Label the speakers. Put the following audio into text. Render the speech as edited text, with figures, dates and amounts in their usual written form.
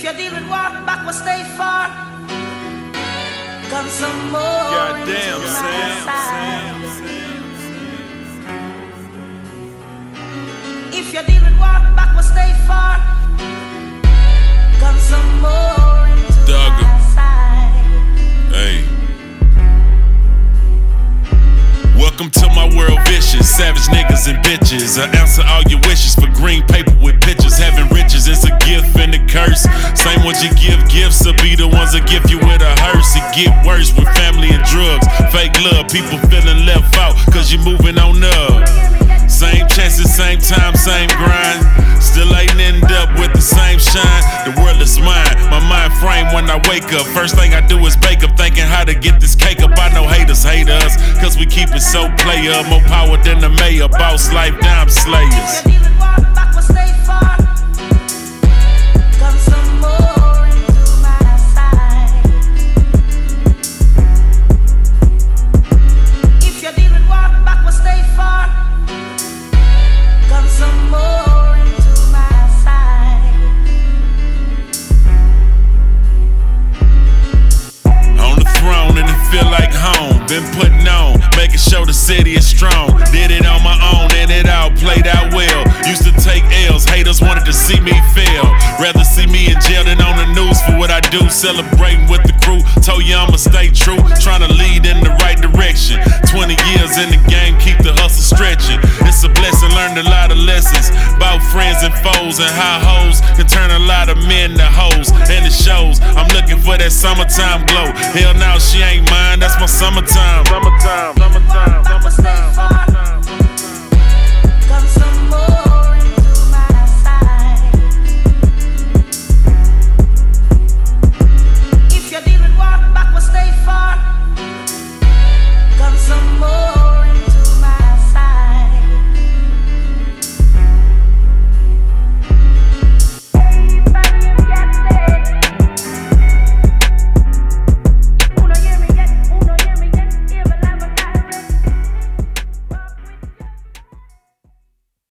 Speaker 1: If you're dealing walk back, will stay far. Come some more.
Speaker 2: Goddamn,
Speaker 1: Sam. If you're dealing walk back, will stay far. Come some more into
Speaker 2: Duggar.
Speaker 1: my side.
Speaker 2: Hey. Welcome to my world vicious, savage niggas and bitches. I answer all your wishes for green paper with pictures. Having riches is a gift and a curse. Same ones you give gifts will be the ones that give you with a hearse. It get worse with family and drugs. Fake love, people feeling left out cause you moving on up. Same chances, same time, same grind. Still ain't end up with the same shine. The world is mine, my mind frame when I wake up. First thing I do is bake up, thinking how to get this cake up. I know haters hate us, cause we keep it so player. More power than the mayor, boss life, dime slayers.
Speaker 1: If you're dealing walk back, will stay far. Come some more into my side. If you're dealing walk back, will stay far. Come some more into my side.
Speaker 2: On the throne and it feel like home. Been putting on, making sure the city is strong. Did it on my own and it all played out well. Used to take L's, haters wanted to see me fail. Rather see me in jail than on the news for what I do. Celebrating with the crew, told you I'ma stay true. Trying to lead in the right direction. 20 years in the game, keep the hustle stretching. It's a blessing, learned a lot of lessons about friends and foes and how hoes can turn a lot of men to hoes. And it shows, I'm looking for that summertime glow. Hell now, she ain't mine, that's my summertime. Summertime.